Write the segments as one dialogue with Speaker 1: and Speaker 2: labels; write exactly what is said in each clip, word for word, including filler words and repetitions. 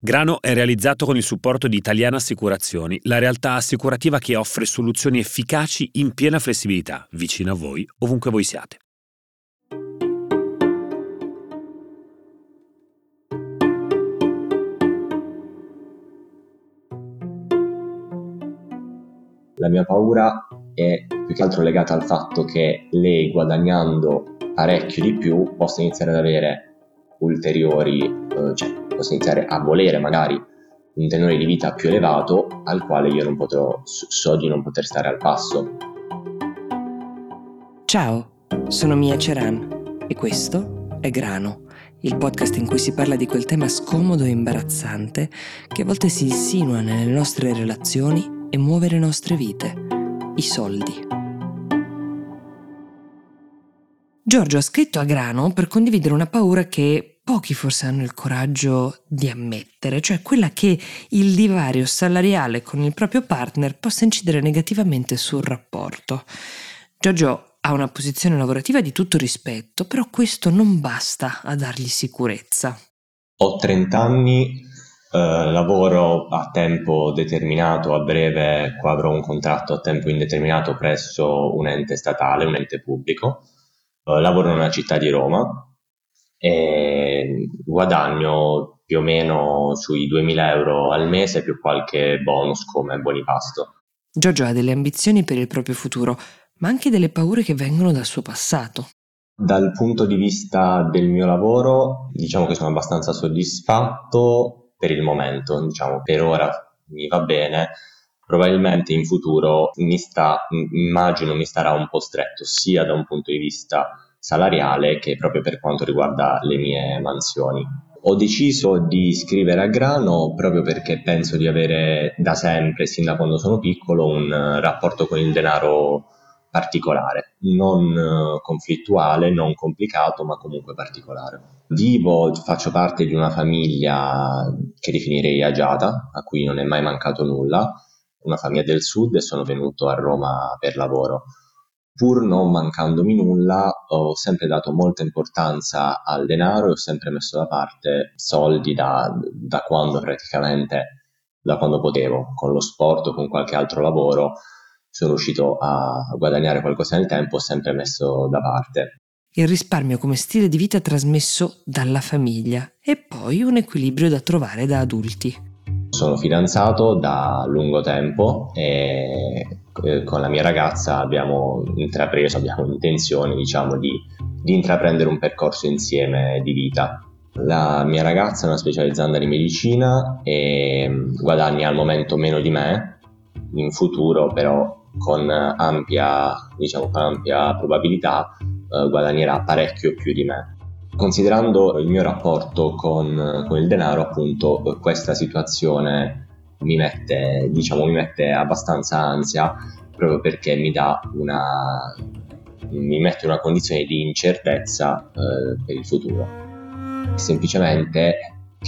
Speaker 1: Grano è realizzato con il supporto di Italiana Assicurazioni, la realtà assicurativa che offre soluzioni efficaci in piena flessibilità, vicino a voi, ovunque voi siate.
Speaker 2: La mia paura è più che altro legata al fatto che lei, guadagnando parecchio di più, possa iniziare ad avere ulteriori, eh, cioè possa iniziare a volere magari un tenore di vita più elevato al quale io non potrò, so di non poter stare al passo.
Speaker 3: Ciao, sono Mia Ceran e questo è Grano, il podcast in cui si parla di quel tema scomodo e imbarazzante che a volte si insinua nelle nostre relazioni e muove le nostre vite, i soldi. Giorgio ha scritto a Grano per condividere una paura che pochi forse hanno il coraggio di ammettere, cioè quella che il divario salariale con il proprio partner possa incidere negativamente sul rapporto. Giorgio ha una posizione lavorativa di tutto rispetto, però questo non basta a dargli sicurezza.
Speaker 2: Ho trenta anni, eh, lavoro a tempo determinato, a breve qua avrò un contratto a tempo indeterminato presso un ente statale, un ente pubblico. Eh, lavoro in una città di Roma e guadagno più o meno sui duemila euro al mese più qualche bonus come buoni pasto.
Speaker 3: Giorgio ha delle ambizioni per il proprio futuro, ma anche delle paure che vengono dal suo passato.
Speaker 2: Dal punto di vista del mio lavoro, diciamo che sono abbastanza soddisfatto per il momento, diciamo per ora mi va bene. Probabilmente in futuro mi sta, immagino mi starà un po' stretto sia da un punto di vista salariale che proprio per quanto riguarda le mie mansioni. Ho deciso di iscrivere a Grano proprio perché penso di avere da sempre, sin da quando sono piccolo, un rapporto con il denaro particolare, non uh, conflittuale, non complicato, ma comunque particolare. Vivo, faccio parte di una famiglia che definirei agiata, a cui non è mai mancato nulla, una famiglia del sud, e sono venuto a Roma per lavoro. Pur non mancandomi nulla, ho sempre dato molta importanza al denaro e ho sempre messo da parte soldi da, da quando praticamente, da quando potevo, con lo sport o con qualche altro lavoro. Sono riuscito a guadagnare qualcosa nel tempo, ho sempre messo da parte.
Speaker 3: Il risparmio come stile di vita trasmesso dalla famiglia e poi un equilibrio da trovare da adulti.
Speaker 2: Sono fidanzato da lungo tempo e con la mia ragazza abbiamo intrapreso, abbiamo intenzione, diciamo, di, di intraprendere un percorso insieme di vita. La mia ragazza è una specializzanda di medicina e guadagna al momento meno di me, in futuro però con ampia, diciamo, con ampia probabilità eh, guadagnerà parecchio più di me. Considerando il mio rapporto con, con il denaro, appunto, questa situazione mi mette, diciamo, mi mette abbastanza ansia, proprio perché mi dà una, mi mette in una condizione di incertezza eh, per il futuro. Semplicemente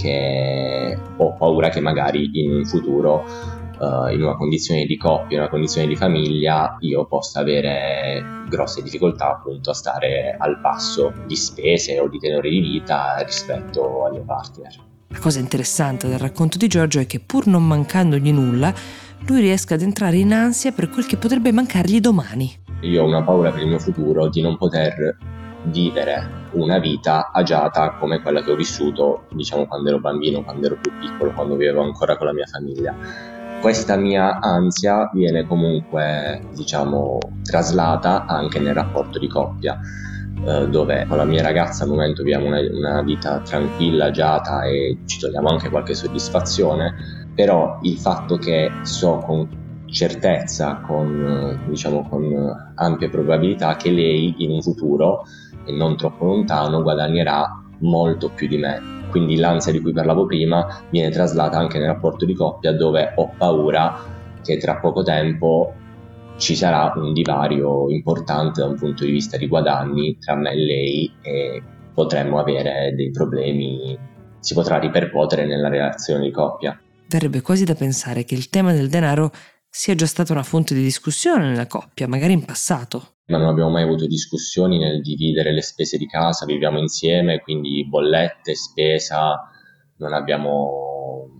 Speaker 2: che ho paura che magari in un futuro, uh, in una condizione di coppia, in una condizione di famiglia, io possa avere grosse difficoltà appunto a stare al passo di spese o di tenore di vita rispetto al mio partner.
Speaker 3: La cosa interessante del racconto di Giorgio è che pur non mancandogli nulla, lui riesca ad entrare in ansia per quel che potrebbe mancargli domani.
Speaker 2: Io ho una paura per il mio futuro di non poter vivere una vita agiata come quella che ho vissuto, diciamo, quando ero bambino, quando ero più piccolo, quando vivevo ancora con la mia famiglia. Questa mia ansia viene comunque, diciamo, traslata anche nel rapporto di coppia, eh, dove con la mia ragazza al momento viviamo una, una vita tranquilla, agiata e ci togliamo anche qualche soddisfazione, però il fatto che so con certezza, con, diciamo, con ampia probabilità che lei in un futuro e non troppo lontano guadagnerà molto più di me. Quindi l'ansia di cui parlavo prima viene traslata anche nel rapporto di coppia, dove ho paura che tra poco tempo ci sarà un divario importante da un punto di vista di guadagni tra me e lei e potremmo avere dei problemi, si potrà ripercuotere nella relazione di coppia.
Speaker 3: Verrebbe quasi da pensare che il tema del denaro sia già stata una fonte di discussione nella coppia, magari in passato.
Speaker 2: Ma non abbiamo mai avuto discussioni nel dividere le spese di casa, viviamo insieme, quindi bollette, spesa, non abbiamo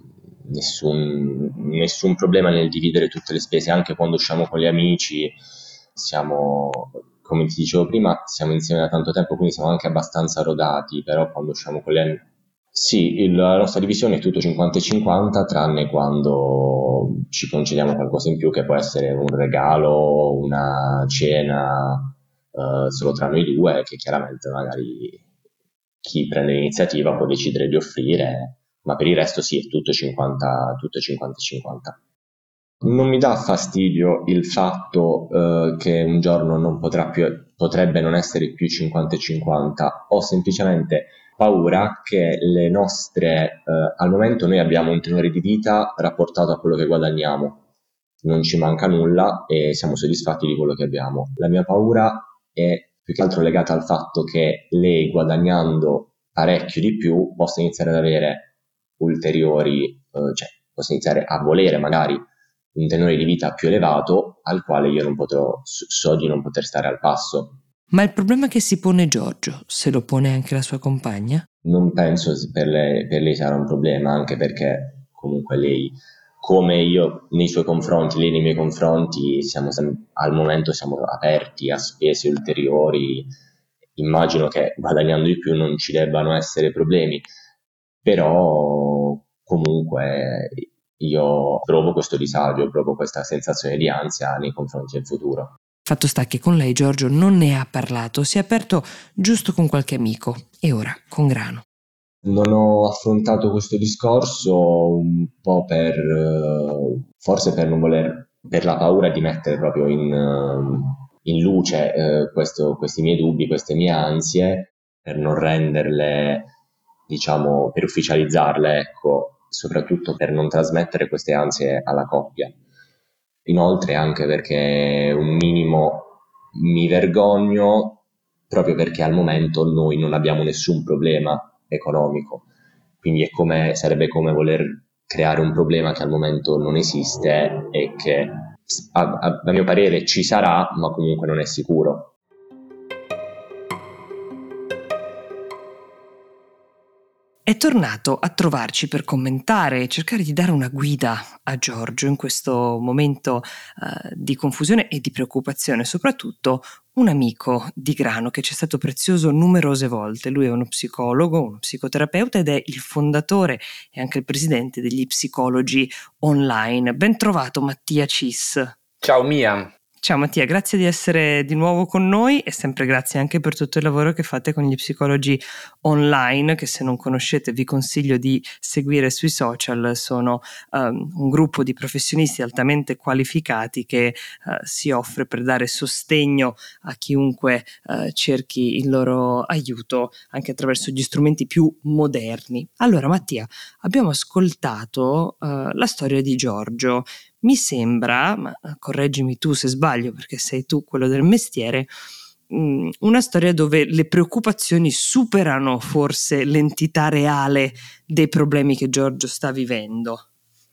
Speaker 2: nessun, nessun problema nel dividere tutte le spese, anche quando usciamo con gli amici, siamo, come ti dicevo prima, siamo insieme da tanto tempo, quindi siamo anche abbastanza rodati, però quando usciamo con gli amici... Sì, il- la nostra divisione è tutto cinquanta e cinquanta, tranne quando ci concediamo qualcosa in più, che può essere un regalo, una cena, eh, solo tra noi due, che chiaramente magari chi prende l'iniziativa può decidere di offrire, ma per il resto sì, è tutto cinquanta, tutto cinquanta e cinquanta. Non mi dà fastidio il fatto eh, che un giorno non potrà più, potrebbe non essere più cinquanta e cinquanta, ho semplicemente paura che le nostre, eh, al momento noi abbiamo un tenore di vita rapportato a quello che guadagniamo, non ci manca nulla e siamo soddisfatti di quello che abbiamo. La mia paura è più che altro legata al fatto che lei, guadagnando parecchio di più, possa iniziare ad avere ulteriori, eh, cioè possa iniziare a volere magari un tenore di vita più elevato al quale io non potrò, so di non poter stare al passo.
Speaker 3: Ma il problema che si pone Giorgio, se lo pone anche la sua compagna?
Speaker 2: Non penso per lei, per lei sarà un problema, anche perché comunque lei, come io nei suoi confronti, lei nei miei confronti, siamo sem- al momento siamo aperti a spese ulteriori. Immagino che guadagnando di più non ci debbano essere problemi, però comunque io provo questo disagio, provo questa sensazione di ansia nei confronti del futuro.
Speaker 3: Fatto sta che con lei Giorgio non ne ha parlato, si è aperto giusto con qualche amico e ora con Grano.
Speaker 2: Non ho affrontato questo discorso un po' per, eh, forse per non voler, per la paura di mettere proprio in, eh, in luce eh, questo- questi miei dubbi, queste mie ansie, per non renderle, diciamo, per ufficializzarle, ecco, soprattutto per non trasmettere queste ansie alla coppia. Inoltre anche perché un minimo mi vergogno proprio perché al momento noi non abbiamo nessun problema economico, quindi è come, sarebbe come voler creare un problema che al momento non esiste e che a, a, a mio parere ci sarà, ma comunque non è sicuro.
Speaker 3: È tornato a trovarci per commentare e cercare di dare una guida a Giorgio in questo momento eh, di confusione e di preoccupazione, soprattutto un amico di Grano che ci è stato prezioso numerose volte. Lui è uno psicologo, uno psicoterapeuta ed è il fondatore e anche il presidente degli psicologi online. Ben trovato Mattia Cis.
Speaker 4: Ciao Mia.
Speaker 3: Ciao Mattia, grazie di essere di nuovo con noi e sempre grazie anche per tutto il lavoro che fate con gli psicologi online, che se non conoscete vi consiglio di seguire sui social. Sono um, un gruppo di professionisti altamente qualificati che uh, si offre per dare sostegno a chiunque uh, cerchi il loro aiuto anche attraverso gli strumenti più moderni. Allora Mattia, abbiamo ascoltato uh, la storia di Giorgio. Mi sembra, ma correggimi tu se sbaglio perché sei tu quello del mestiere, mh, una storia dove le preoccupazioni superano forse l'entità reale dei problemi che Giorgio sta vivendo.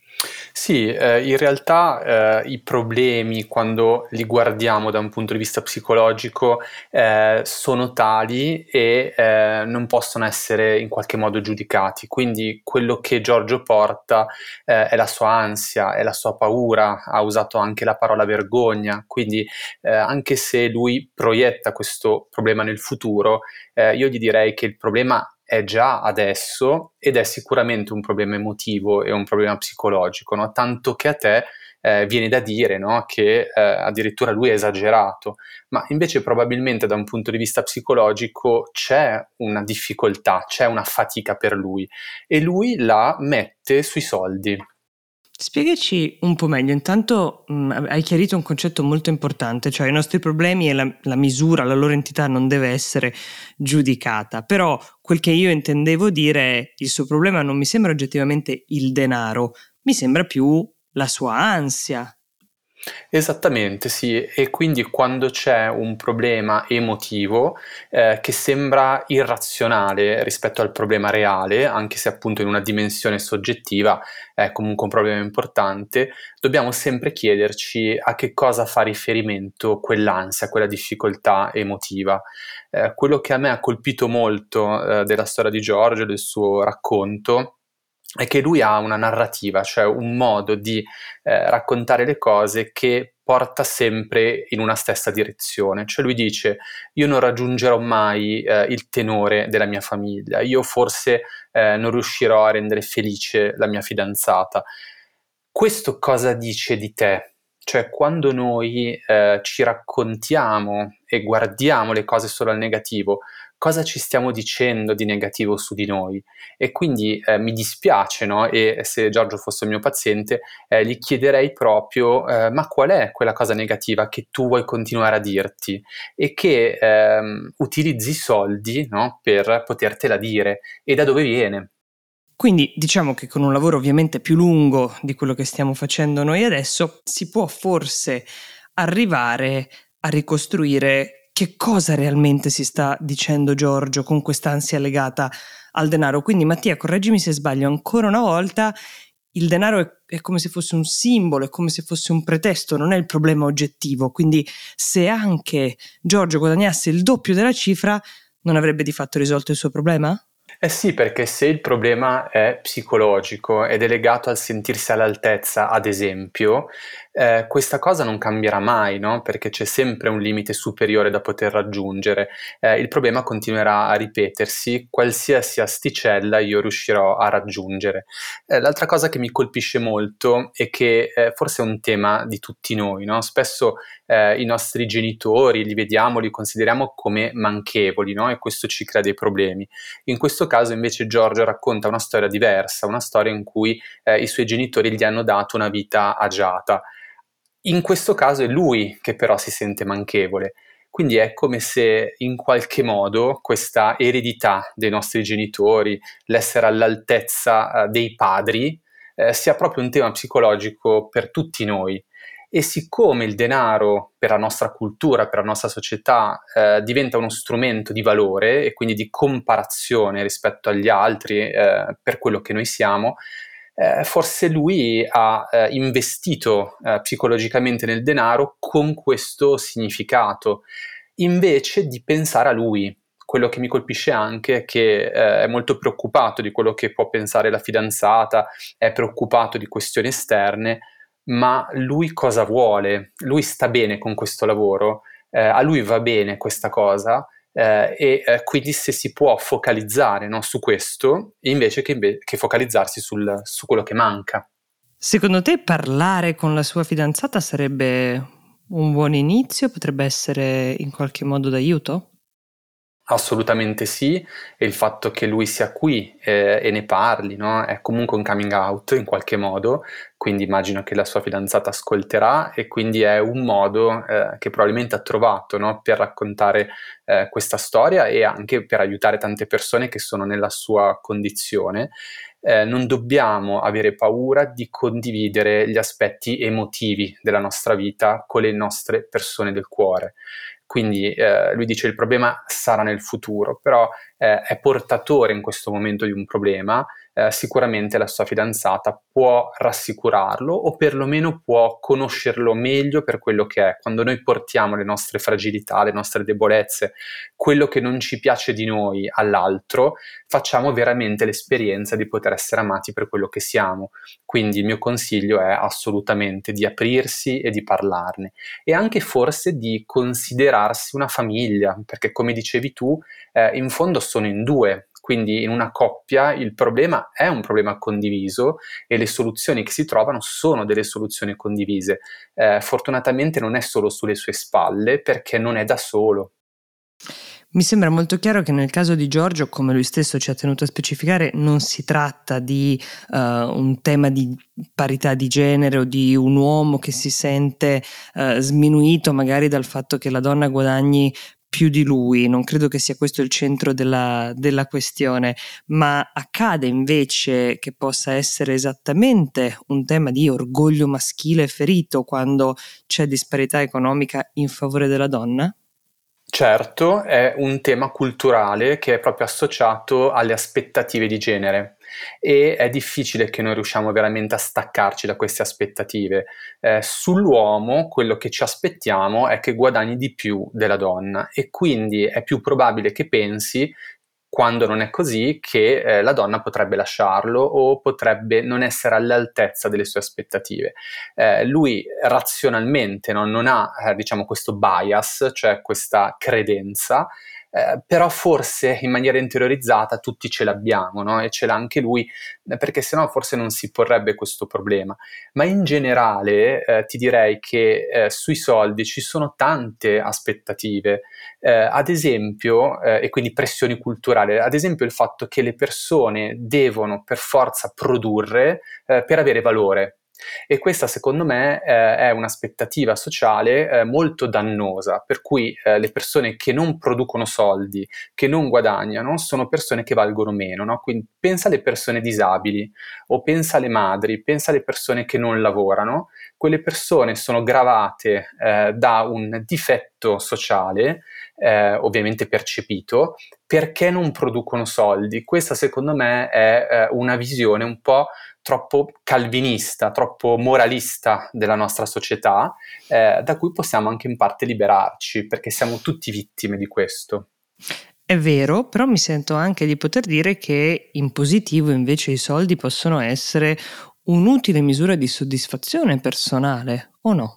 Speaker 4: Sì, eh, in realtà eh, i problemi, quando li guardiamo da un punto di vista psicologico, eh, sono tali e eh, non possono essere in qualche modo giudicati. Quindi quello che Giorgio porta eh, è la sua ansia, è la sua paura, ha usato anche la parola vergogna. Quindi eh, anche se lui proietta questo problema nel futuro, eh, io gli direi che il problema è già adesso ed è sicuramente un problema emotivo e un problema psicologico, no? Tanto che a te eh, viene da dire, no? Che eh, addirittura lui è esagerato, ma invece probabilmente da un punto di vista psicologico c'è una difficoltà, c'è una fatica per lui e lui la mette sui soldi.
Speaker 3: Spiegaci un po' meglio, intanto mh, hai chiarito un concetto molto importante, cioè i nostri problemi e la, la misura, la loro entità non deve essere giudicata, però quel che io intendevo dire è il suo problema non mi sembra oggettivamente il denaro, mi sembra più la sua ansia.
Speaker 4: Esattamente, sì, e quindi quando c'è un problema emotivo eh, che sembra irrazionale rispetto al problema reale, anche se appunto in una dimensione soggettiva è comunque un problema importante, dobbiamo sempre chiederci a che cosa fa riferimento quell'ansia, quella difficoltà emotiva. Eh, quello che a me ha colpito molto eh, della storia di Giorgio, del suo racconto, è che lui ha una narrativa, cioè un modo di eh, raccontare le cose che porta sempre in una stessa direzione. Cioè lui dice: io non raggiungerò mai eh, il tenore della mia famiglia, io forse eh, non riuscirò a rendere felice la mia fidanzata. Questo cosa dice di te? Cioè, quando noi eh, ci raccontiamo e guardiamo le cose solo al negativo, cosa ci stiamo dicendo di negativo su di noi? E quindi eh, mi dispiace, no? E se Giorgio fosse il mio paziente, eh, gli chiederei proprio: eh, ma qual è quella cosa negativa che tu vuoi continuare a dirti? E che ehm, utilizzi i soldi, no? Per potertela dire. E da dove viene?
Speaker 3: Quindi diciamo che con un lavoro ovviamente più lungo di quello che stiamo facendo noi adesso, si può forse arrivare a ricostruire che cosa realmente si sta dicendo Giorgio con quest'ansia legata al denaro. Quindi Mattia, correggimi se sbaglio, ancora una volta il denaro è, è come se fosse un simbolo, è come se fosse un pretesto, non è il problema oggettivo. Quindi se anche Giorgio guadagnasse il doppio della cifra, non avrebbe di fatto risolto il suo problema?
Speaker 4: Eh sì, perché se il problema è psicologico ed è legato al sentirsi all'altezza, ad esempio, eh, questa cosa non cambierà mai, no? Perché c'è sempre un limite superiore da poter raggiungere. Eh, il problema continuerà a ripetersi, qualsiasi asticella io riuscirò a raggiungere. Eh, l'altra cosa che mi colpisce molto è che eh, forse è un tema di tutti noi, no? Spesso eh, i nostri genitori li vediamo, li consideriamo come manchevoli, no? E questo ci crea dei problemi. In questo caso invece Giorgio racconta una storia diversa, una storia in cui eh, i suoi genitori gli hanno dato una vita agiata. In questo caso è lui che però si sente manchevole. Quindi è come se in qualche modo questa eredità dei nostri genitori, l'essere all'altezza eh, dei padri, eh, sia proprio un tema psicologico per tutti noi. E siccome il denaro per la nostra cultura, per la nostra società, eh, diventa uno strumento di valore e quindi di comparazione rispetto agli altri eh, per quello che noi siamo, eh, forse lui ha eh, investito eh, psicologicamente nel denaro con questo significato, invece di pensare a lui. Quello che mi colpisce anche è che eh, è molto preoccupato di quello che può pensare la fidanzata, è preoccupato di questioni esterne, ma lui cosa vuole? Lui sta bene con questo lavoro, eh, a lui va bene questa cosa, eh, e eh, quindi se si può focalizzare, no, su questo invece che, inve- che focalizzarsi sul- su quello che manca.
Speaker 3: Secondo te parlare con la sua fidanzata sarebbe un buon inizio? Potrebbe essere in qualche modo d'aiuto?
Speaker 4: Assolutamente sì, e il fatto che lui sia qui eh, e ne parli, no? È comunque un coming out in qualche modo, quindi immagino che la sua fidanzata ascolterà e quindi è un modo eh, che probabilmente ha trovato, no? Per raccontare eh, questa storia e anche per aiutare tante persone che sono nella sua condizione. Eh, non dobbiamo avere paura di condividere gli aspetti emotivi della nostra vita con le nostre persone del cuore. Quindi eh, lui dice il problema sarà nel futuro, però eh, è portatore in questo momento di un problema, eh, sicuramente la sua fidanzata può rassicurarlo o perlomeno può conoscerlo meglio per quello che è. Quando noi portiamo le nostre fragilità, le nostre debolezze, quello che non ci piace di noi all'altro, facciamo veramente l'esperienza di poter essere amati per quello che siamo. Quindi il mio consiglio è assolutamente di aprirsi e di parlarne e anche forse di considerarsi una famiglia, perché come dicevi tu, eh, in fondo sono in due, quindi in una coppia il problema è un problema condiviso e le soluzioni che si trovano sono delle soluzioni condivise. Eh, fortunatamente non è solo sulle sue spalle perché non è da solo.
Speaker 3: Mi sembra molto chiaro che nel caso di Giorgio, come lui stesso ci ha tenuto a specificare, non si tratta di uh, un tema di parità di genere o di un uomo che si sente uh, sminuito magari dal fatto che la donna guadagni più di lui. Non credo che sia questo il centro della, della questione, ma accade invece che possa essere esattamente un tema di orgoglio maschile ferito quando c'è disparità economica in favore della donna?
Speaker 4: Certo, è un tema culturale che è proprio associato alle aspettative di genere e è difficile che noi riusciamo veramente a staccarci da queste aspettative. Eh, sull'uomo quello che ci aspettiamo è che guadagni di più della donna e quindi è più probabile che pensi: quando non è così, che eh, la donna potrebbe lasciarlo o potrebbe non essere all'altezza delle sue aspettative. Eh, lui razionalmente no, non ha eh, diciamo questo bias, cioè questa credenza, eh, però forse in maniera interiorizzata tutti ce l'abbiamo, no? E ce l'ha anche lui, eh, perché sennò forse non si porrebbe questo problema. Ma in generale eh, ti direi che eh, sui soldi ci sono tante aspettative, eh, ad esempio, eh, e quindi pressioni culturali, ad esempio il fatto che le persone devono per forza produrre eh, per avere valore. E questa secondo me eh, è un'aspettativa sociale eh, molto dannosa, per cui eh, le persone che non producono soldi, che non guadagnano, sono persone che valgono meno, no? Quindi pensa alle persone disabili o pensa alle madri, pensa alle persone che non lavorano, quelle persone sono gravate eh, da un difetto sociale, eh, ovviamente percepito, perché non producono soldi. Questa secondo me è eh, una visione un po' troppo calvinista, troppo moralista della nostra società, eh, da cui possiamo anche in parte liberarci, perché siamo tutti vittime di questo.
Speaker 3: È vero, però mi sento anche di poter dire che in positivo invece i soldi possono essere un'utile misura di soddisfazione personale, o no?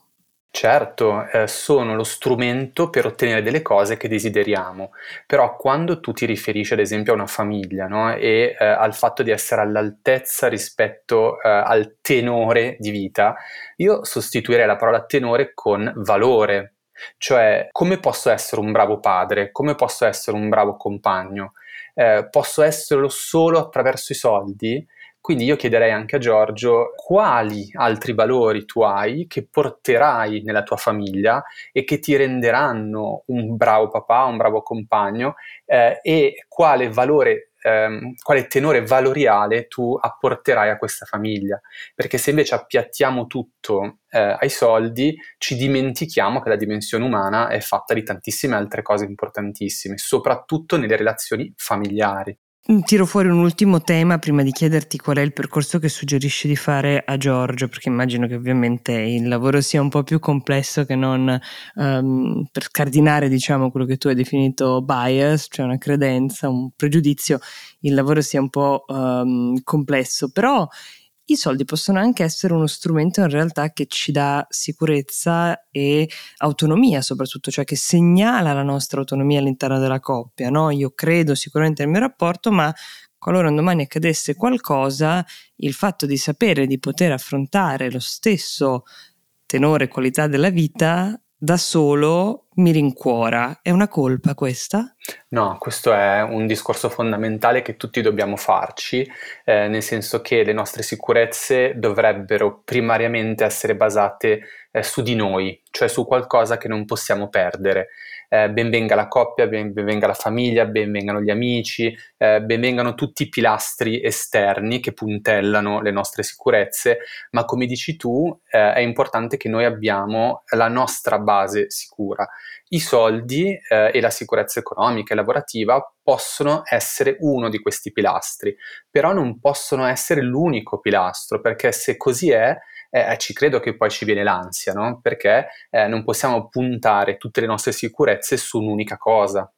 Speaker 4: Certo, eh, sono lo strumento per ottenere delle cose che desideriamo, però quando tu ti riferisci ad esempio a una famiglia, no? E eh, al fatto di essere all'altezza rispetto eh, al tenore di vita, io sostituirei la parola tenore con valore, cioè come posso essere un bravo padre, come posso essere un bravo compagno, eh, posso esserlo solo attraverso i soldi? Quindi io chiederei anche a Giorgio quali altri valori tu hai che porterai nella tua famiglia e che ti renderanno un bravo papà, un bravo compagno, eh, e quale valore, ehm, quale tenore valoriale tu apporterai a questa famiglia. Perché se invece appiattiamo tutto eh, ai soldi, ci dimentichiamo che la dimensione umana è fatta di tantissime altre cose importantissime, soprattutto nelle relazioni familiari.
Speaker 3: Tiro fuori un ultimo tema prima di chiederti qual è il percorso che suggerisci di fare a Giorgio, perché immagino che ovviamente il lavoro sia un po' più complesso che non um, per scardinare, diciamo, quello che tu hai definito bias, cioè una credenza, un pregiudizio, il lavoro sia un po' um, complesso, però i soldi possono anche essere uno strumento in realtà che ci dà sicurezza e autonomia soprattutto, cioè che segnala la nostra autonomia all'interno della coppia, no? Io credo sicuramente nel mio rapporto, ma qualora un domani accadesse qualcosa, il fatto di sapere di poter affrontare lo stesso tenore e qualità della vita da solo mi rincuora. È una colpa questa?
Speaker 4: No, questo è un discorso fondamentale che tutti dobbiamo farci, eh, nel senso che le nostre sicurezze dovrebbero primariamente essere basate eh, su di noi, cioè su qualcosa che non possiamo perdere. Eh, ben venga la coppia, ben, ben venga la famiglia, ben vengano gli amici, eh, ben vengano tutti i pilastri esterni che puntellano le nostre sicurezze, ma come dici tu, eh, è importante che noi abbiamo la nostra base sicura. I soldi eh, e la sicurezza economica e lavorativa possono essere uno di questi pilastri, però non possono essere l'unico pilastro, perché se così è, eh, ci credo che poi ci viene l'ansia, no? Perché eh, non possiamo puntare tutte le nostre sicurezze su un'unica cosa.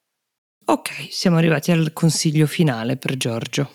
Speaker 3: Ok, siamo arrivati al consiglio finale per Giorgio.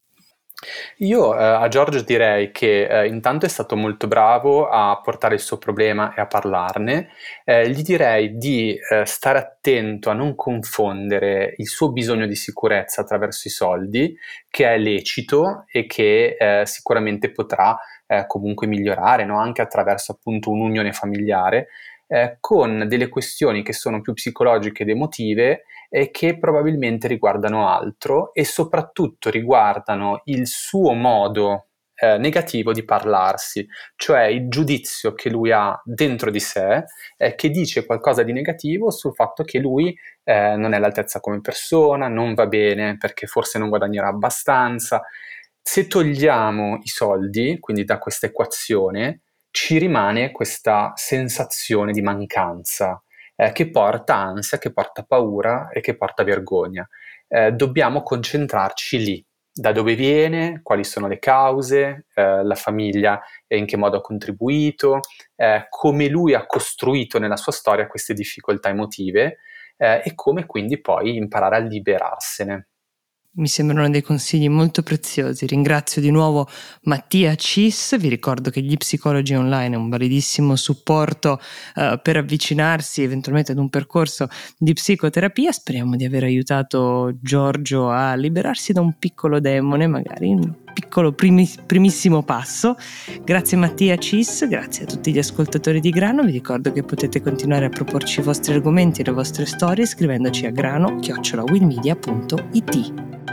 Speaker 4: Io eh, a Giorgio direi che eh, intanto è stato molto bravo a portare il suo problema e a parlarne. Eh, gli direi di eh, stare attento a non confondere il suo bisogno di sicurezza attraverso i soldi, che è lecito e che eh, sicuramente potrà eh, comunque migliorare, no? Anche attraverso appunto un'unione familiare, eh, con delle questioni che sono più psicologiche ed emotive e che probabilmente riguardano altro e soprattutto riguardano il suo modo eh, negativo di parlarsi, cioè il giudizio che lui ha dentro di sé, eh, che dice qualcosa di negativo sul fatto che lui eh, non è all'altezza come persona, non va bene perché forse non guadagnerà abbastanza. Se togliamo i soldi, quindi da questa equazione, ci rimane questa sensazione di mancanza eh, che porta ansia, che porta paura e che porta vergogna. Eh, dobbiamo concentrarci lì, da dove viene, quali sono le cause, eh, la famiglia e in che modo ha contribuito, eh, come lui ha costruito nella sua storia queste difficoltà emotive eh, e come quindi poi imparare a liberarsene.
Speaker 3: Mi sembrano dei consigli molto preziosi. Ringrazio di nuovo Mattia Cis. Vi ricordo che Gli Psicologi Online è un validissimo supporto uh, per avvicinarsi eventualmente ad un percorso di psicoterapia. Speriamo di aver aiutato Giorgio a liberarsi da un piccolo demone, magari un piccolo primi, primissimo passo. Grazie Mattia Cis, grazie a tutti gli ascoltatori di Grano. Vi ricordo che potete continuare a proporci i vostri argomenti e le vostre storie scrivendoci a grano chiocciola willmedia punto it.